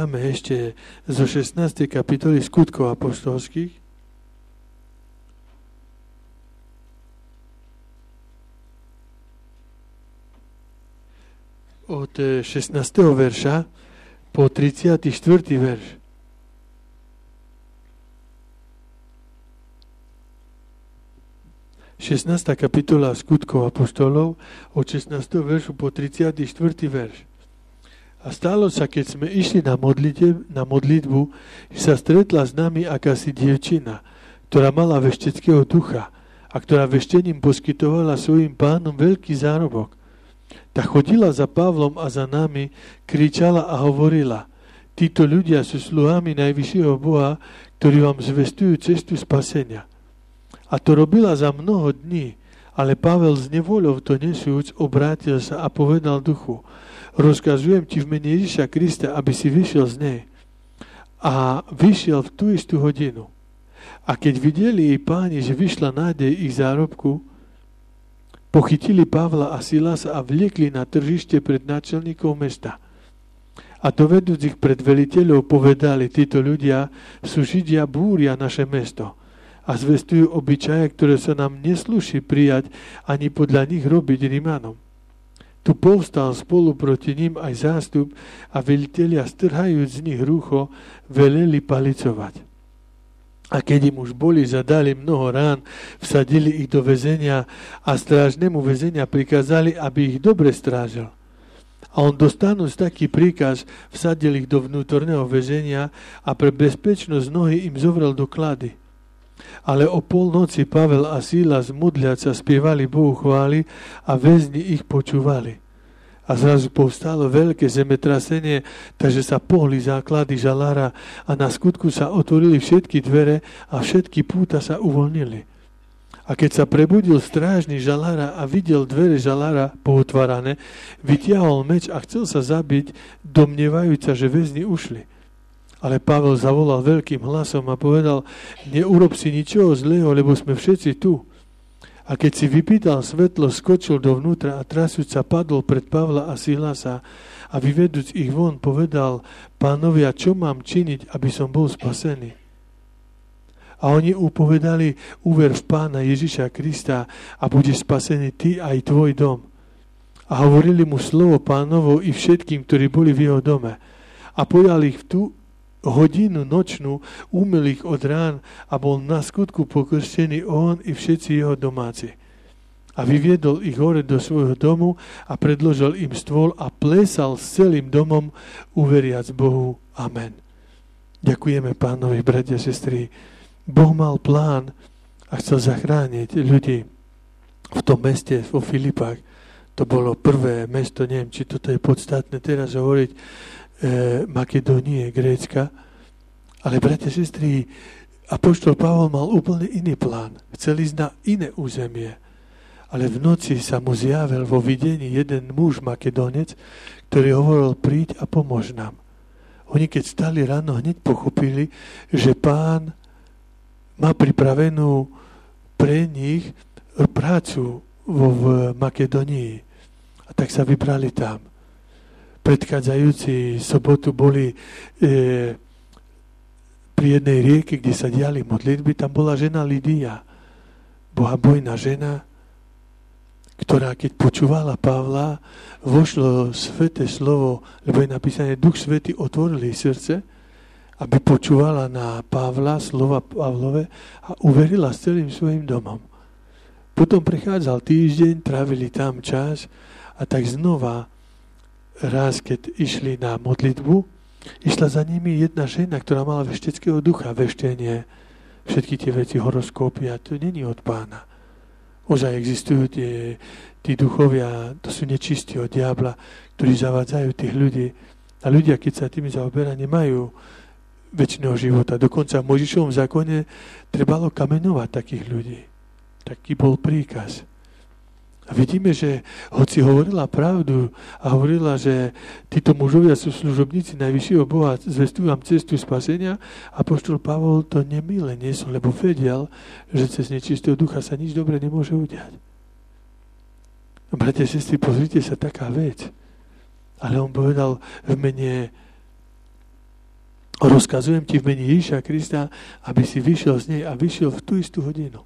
čítame ešte zo 16. kapitoly Skutkov apoštolských. Od 16. verša po 34. verš. 16. kapitola Skutkov apoštolov od 16. veršu po 34. verš. A stalo sa, keď sme išli na modlitbu, že sa stretla s nami akási dievčina, ktorá mala vešteckého ducha a ktorá veštením poskytovala svojim pánom veľký zárobok. Tá chodila za Pavlom a za nami, kričala a hovorila: títo ľudia sú sluhami najvyššieho Boha, ktorí vám zvestujú cestu spasenia. A to robila za mnoho dní, ale Pavel s nevoľou to nesúc obrátil sa a povedal duchu: rozkazujem ti v mene Ježiša Krista, aby si vyšiel z nej. A vyšiel v tú istú hodinu. A keď videli jej páni, že vyšla nádej ich zárobku, pochytili Pavla a Silasa a vliekli na tržište pred náčelníkov mesta. A dovedúc ich pred veliteľov povedali: títo ľudia sú Židia, búria naše mesto a zvestujú obyčaje, ktoré sa nám neslúši prijať ani podľa nich robiť Rimanom. Tu povstal spolu proti ním aj zástup a velitelia, strhajúc z nich rúcho, veleli palicovať. A keď im už boli zadali mnoho rán, vsadili ich do väzenia a strážnemu väzenia prikázali, aby ich dobre strážil. A on dostanúc taký príkaz, vsadil ich do vnútorného väzenia a pre bezpečnosť nohy im zovrel do klady. Ale o polnoci Pavel a Silas modliac sa spievali Bohu chvály a väzni ich počúvali. A zrazu povstalo veľké zemetrasenie, takže sa pohli základy žalára a na skutku sa otvorili všetky dvere a všetky púta sa uvoľnili. A keď sa prebudil strážny žalára a videl dvere žalára pootvárané, vytiahol meč a chcel sa zabiť, domnievajúca, že väzni ušli. Ale Pavel zavolal veľkým hlasom a povedal: neurob si ničoho zlého, lebo sme všetci tu. A keď si vypýtal svetlo, skočil dovnútra a trasúc sa padol pred Pavla a Silasa a vyvedúc ich von povedal: pánovia, čo mám činiť, aby som bol spasený? A oni upovedali: uver v Pána Ježiša Krista a budeš spasený ty aj tvoj dom. A hovorili mu slovo Pánovo i všetkým, ktorí boli v jeho dome. A pojal ich v tú hodinu nočnú, umyl ich od rán a bol na skutku pokrstený on i všetci jeho domáci. A vyviedol ich hore do svojho domu a predložil im stôl a plesal s celým domom, uveriac Bohu. Amen. Ďakujeme Pánovi, bratia a sestry. Boh mal plán a chcel zachrániť ľudí v tom meste, vo Filipách. To bolo prvé mesto, neviem, či toto je podstatné teraz hovoriť, Makedónie, Grécka. Ale, bratia, sestry, apoštol Pavol mal úplne iný plán. Chcel ísť na iné územie. Ale v noci sa mu zjavil vo videní jeden muž Makedonec, ktorý hovoril: príď a pomôž nám. Oni, keď stali ráno, hneď pochopili, že Pán má pripravenú pre nich prácu v Makedónii. A tak sa vybrali tam. Predchádzajúci sobotu boli pri jednej rieke, kde sa diali modlitby. Tam bola žena Lidia, bohabojná žena, ktorá, keď počúvala Pavla, vošlo sväté slovo, lebo je napísané, Duch Svätý otvoril jej srdce, aby počúvala na Pavla, slova Pavlove a uverila s celým svojim domom. Potom prechádzal týždeň, trávili tam čas a tak znova raz, keď išli na modlitbu, išla za nimi jedna žena, ktorá mala vešteckého ducha, veštenie, všetky tie veci, horoskopy, a to není od Pána. Ozaj existujú tí duchovia, to sú nečistí od diabla, ktorí zavádzajú tých ľudí. A ľudia, keď sa tými zaoberá, nemajú večného života. Dokonca v Mojžišovom zákone trebalo kameňovať takých ľudí. Taký bol príkaz. A vidíme, že hoci hovorila pravdu a hovorila, že títo mužovia sú služobníci najvyššieho Boha, zvestujú vám cestu spasenia, apoštol Pavol to nemile niesol, lebo vedel, že cez nečistého ducha sa nič dobre nemôže udiať. Bratia a sestry, pozrite sa, taká vec. Ale on povedal v mene Rozkazujem ti v mene Ježiša Krista, aby si vyšiel z nej a vyšiel v tú istú hodinu.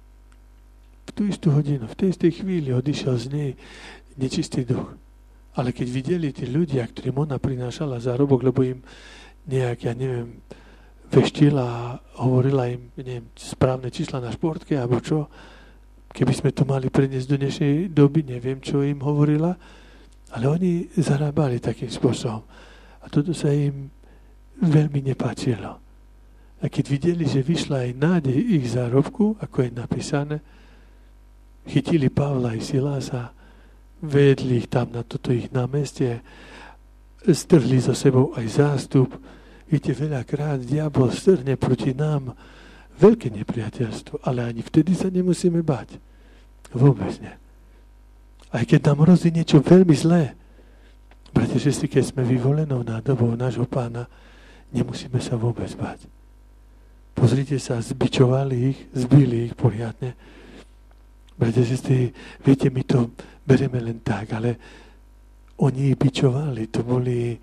V tú istú hodinu, v tej istej chvíli odišiel z nej nečistý duch. Ale keď videli tí ľudia, ktorým ona prinášala zárobok, lebo im nejak, veštila a hovorila im, správne čísla na športke, alebo čo, keby sme to mali preniesť do dnešnej doby, neviem, čo im hovorila, ale oni zarábali takým spôsobom. A toto sa im veľmi nepáčilo. A keď videli, že vyšla aj nádej ich zárobku, ako je napísané, chytili Pavla i Silasa, vedli ich tam na toto ich námestie, strhli za sebou aj zástup. Viete, veľakrát diabol strhne proti nám veľké nepriateľstvo, ale ani vtedy sa nemusíme bať. Vôbec nie. Aj keď nám hrozí niečo veľmi zlé, bratia, sestry, keď sme vyvolenou nádobou nášho Pána, nemusíme sa vôbec bať. Pozrite sa, zbičovali ich, zbili ich poriadne. Bratia, sestry, viete, my to bereme len tak, ale oni ich bičovali, to boli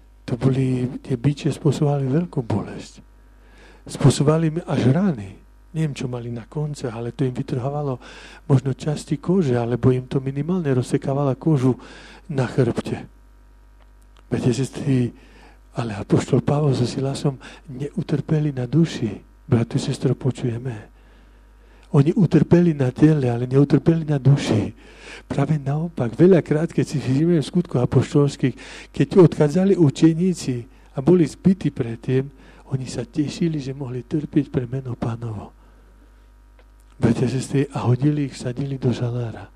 tie biče spôsobovali veľkú bolesť. Spôsobovali mi až rany. Neviem, čo mali na konce, ale to im vytrhávalo možno časti kože, alebo im to minimálne rozsekávalo kožu na chrbte. Viete, sestry, ale apoštol Pavol so Silasom neutrpeli na duši. Bratu, sestro, počujeme. Oni utrpeli na tele, ale neutrpeli na duši. Práve naopak, veľakrát, keď si všimneme v skutkoch apoštolských, keď odchádzali učeníci a boli zbytí predtým, oni sa tešili, že mohli trpiť pre meno Pánovo. Bratia, sestry, a hodili ich, sadili do žalára.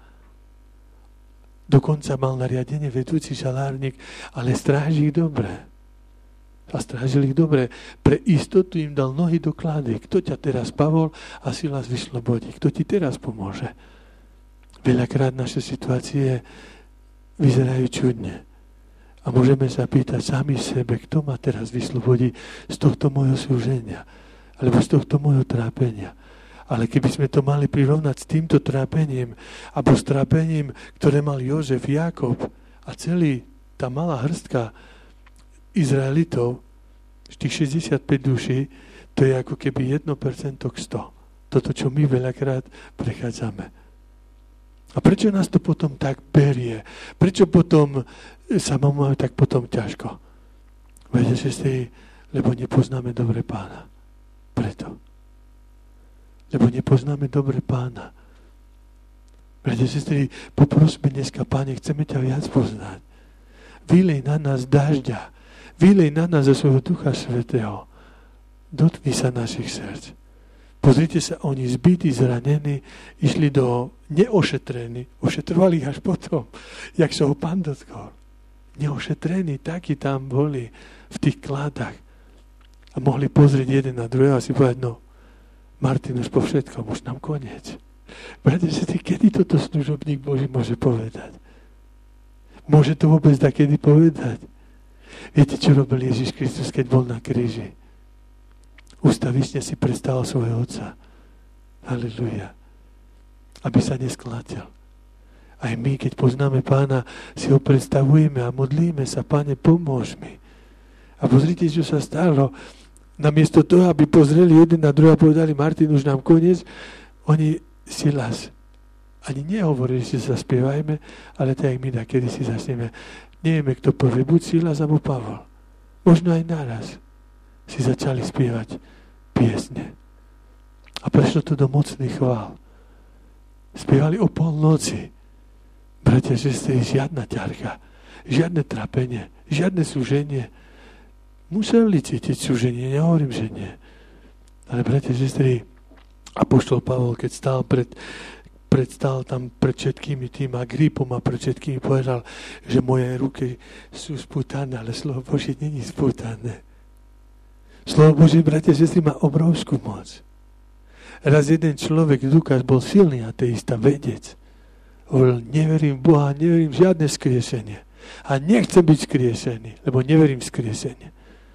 Dokonca mal nariadenie vedúci žalárnik, ale stráži ich dobre. A strážil ich dobre. Pre istotu im dal nohy do klády. Kto ťa teraz, Pavol a Silas, vyslobodí? Kto ti teraz pomôže? Veľakrát naše situácie vyzerajú čudne. A môžeme sa pýtať sami sebe, kto ma teraz vyslobodí z tohto môjho súženia, alebo z tohto môjho trápenia. Ale keby sme to mali prirovnať s týmto trápením, alebo s trápením, ktoré mal Jozef, Jakob a celý tá malá hrstka Izraelitov, tých 65 duší, to je ako keby 1% k 100. Toto, čo my veľakrát prechádzame. A prečo nás to potom tak berie? Prečo potom sa máme tak potom ťažko? Viete, sestry, lebo nepoznáme dobre Pána. Preto. Lebo nepoznáme dobre Pána. Viete, sestry, poprosme dneska, Páne, chceme ťa viac poznať. Vylej na nás dažďa. Vylej na nás zo svojho Ducha Svätého. Dotkni sa našich srdc. Pozrite sa, oni zbytí, zranení, išli do neošetrení. Ošetrovali ich až potom, jak sa ho Pán dotkol. Neošetrení, takí tam boli v tých kládach. A mohli pozrieť jeden na druhého a si povedať, no, Martin, už po všetkom, už nám koniec. Bratia, kedy toto služobník Boží môže povedať? Môže to vôbec takedy povedať? Viete, čo robil Ježiš Kristus, keď bol na kríži? Ustavične si predstavil svojho Otca. Halleluja. Aby sa nesklatil. Aj my, keď poznáme Pána, si ho predstavujeme a modlíme sa, Pane, pomôž mi. A pozrite, čo sa stalo. Namiesto toho, aby pozreli jeden na druhého a povedali, Martin, už nám koniec, oni Silas ani nehovorili, že sa spievajme, ale tak my da, kedy si začneme. Nevieme, kto povie, buď Silas, alebo Pavol. Možno aj naraz si začali spievať piesne. A prešlo to do mocných chvál. Spievali o polnoci. Bratia, sestry, žiadna ťarcha, žiadne trápenie, žiadne súženie. Museli cítiť súženie, nehovorím, že nie. Ale bratia, sestry, apoštol Pavol, keď stál tam pred všetkými tým Agripom a pred všetkými povedal, že moje ruky sú spútané, ale slovo Božie není spútané. Slovo Božie, bratia, sestry, má obrovskú moc. Raz jeden človek, Lukáš, bol silný ateista, vedec. Hovoril, neverím v Boha, neverím v žiadne skriesenie. A nechcem byť skriesený, lebo neverím v skriesenie.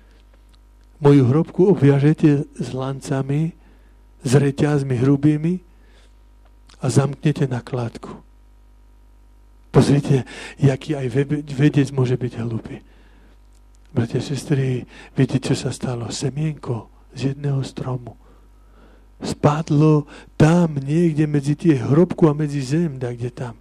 Moju hrobku obviažete s lancami, s reťazmi hrubými a zamknete na kládku. Pozrite, jaký aj vedec môže byť hlupý. Bratia, sestry, viete, čo sa stalo? Semienko z jedného stromu spadlo tam niekde medzi tie hrobku a medzi zem, kde tam.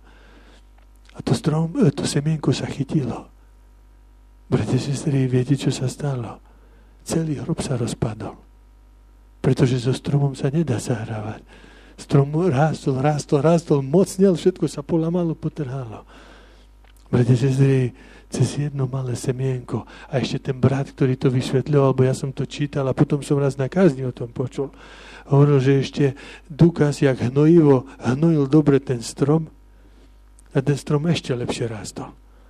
A to semienko sa chytilo. Bratia, sestry, viete, čo sa stalo? Celý hrob sa rozpadol. Pretože so stromom sa nedá zahrávať. Strom rástol, mocnel, všetko sa polamalo, potrhalo. Bratia, sestry, cez jedno malé semienko. A ešte ten brat, ktorý to vysvetľoval, alebo ja som to čítal a potom som raz na kázni o tom počul. Hovoril, že ešte Dukas, jak hnojil dobre ten strom a ten strom ešte lepšie rástol.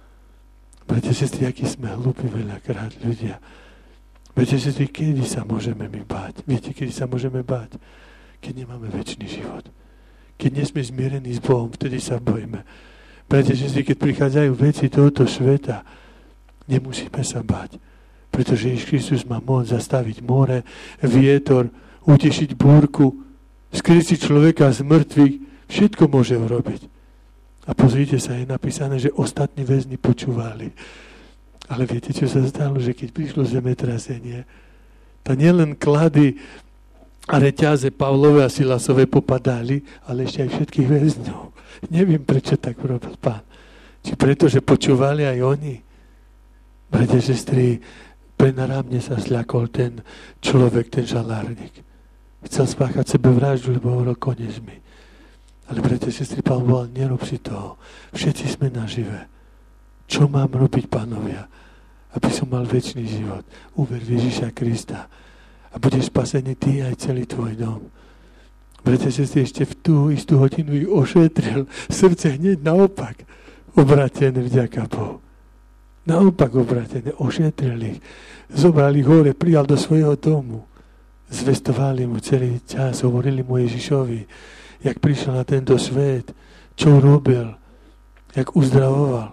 Bratia, sestry, aký sme hlúpi veľakrát ľudia. Bratia, sestry, kedy sa môžeme my báť? Viete, kedy sa môžeme báť? Keď nemáme večný život. Keď nie sme zmierení s Bohom, vtedy sa bojíme. Bratia, sestry, keď prichádzajú veci tohoto sveta, nemusíme sa báť. Pretože Ježiš Kristus má moc zastaviť more, vietor, utešiť búrku, skriesiť človeka z mŕtvych, všetko môže urobiť. A pozrite sa, je napísané, že ostatní väzni počúvali. Ale viete, čo sa stalo? Že keď prišlo zemetrasenie, to nielen klady a reťaze Pavlové a Silasové popadali, ale ešte aj všetkých väzňov. Neviem, prečo tak urobil Pán. Či preto, že počúvali aj oni? Bratia, sestry, prenarámne sa zľakol ten človek, ten žalárnik. Chcel spáchať sebevraždu, lebo hovoril, koniec mi. Ale bratia, sestry, Pán povedal, nerob si toho. Všetci sme nažive. Čo mám robiť, pánovia? Aby som mal večný život. Uver v Ježiša Krista. A budeš spasený ty aj celý tvoj dom. Bratia, sestry, ešte v tú istú hodinu ich ošetril. Srdce hneď naopak obratené, vďaka Bohu. Naopak obratené, ošetril ich. Zobral ich hore, prijal do svojho domu. Zvestovali mu celý čas, hovorili mu Ježišovi, jak prišiel na tento svet, čo robil, jak uzdravoval,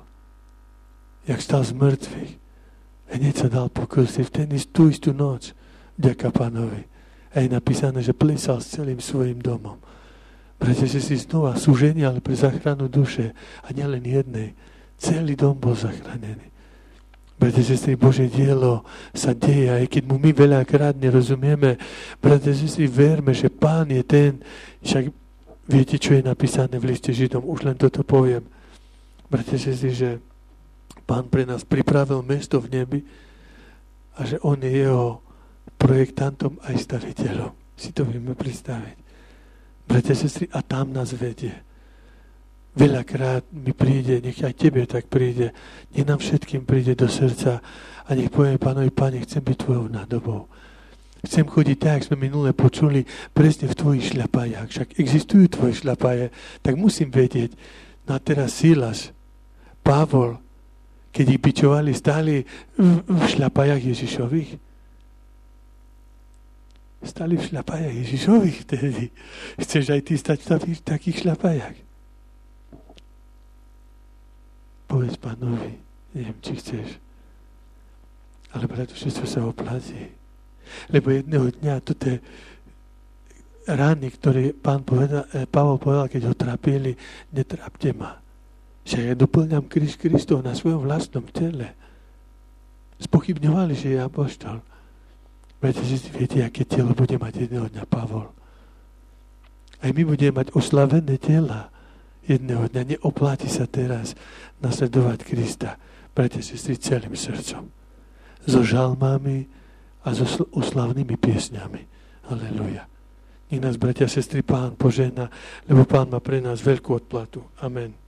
jak stal z mŕtvych. Hneď sa dal pokrstiť v tú istú noc, vďaka Pánovi. A je napísané, že plesal s celým svojim domom. Bratia, že si znova súženia, ale pre záchranu duše. A nielen jednej. Celý dom bol zachránený. Bratia, sestry, Božie dielo sa deje, aj keď mu my veľakrát nerozumieme. Bratia, sestry, verme, že Pán je ten. Však viete, čo je napísané v liste Židom? Už len toto poviem. Bratia, sestry, že Pán pre nás pripravil mesto v nebi a že On je jeho projektantom aj staviteľom. Si to vieme predstaviť. Bratia, sestry, a tam nás vedie. Veľakrát mi príde, nech aj tebe tak príde, nech nám všetkým príde do srdca a nech poviem Pánovi, Pane, chcem byť tvojou nádobou. Chcem chodiť tak, jak sme minule počuli, presne v tvojich šľapajách. Však existujú tvoje šľapaje, tak musím vedieť. No a teraz Silas, Pavol, keď ich bičovali, stáli v šľapajách Ježišových. Stali v šľapajách Ježišových vtedy. Chceš aj ty stať v takých šľapajách? Povedz Pánovi, neviem, či chceš. Ale preto všetko sa oplatí. Lebo jedného dňa toto rány, ktoré Pavol povedal, keď ho trápili, netrápte ma. Že ja doplňam kríž Kristov na svojom vlastnom tele. Spochybňovali, že je apoštol. Viete, že viete, aké telo bude mať jedného dňa Pavol. Aj my budeme mať oslavené tela jedného dňa. Neopláti sa teraz nasledovať Krista. Bratia, sestry, celým srdcom. So žalmami a so oslavnými piesňami. Halelujá. Nech nás, bratia, sestry, Pán požehná, lebo Pán má pre nás veľkú odplatu. Amen.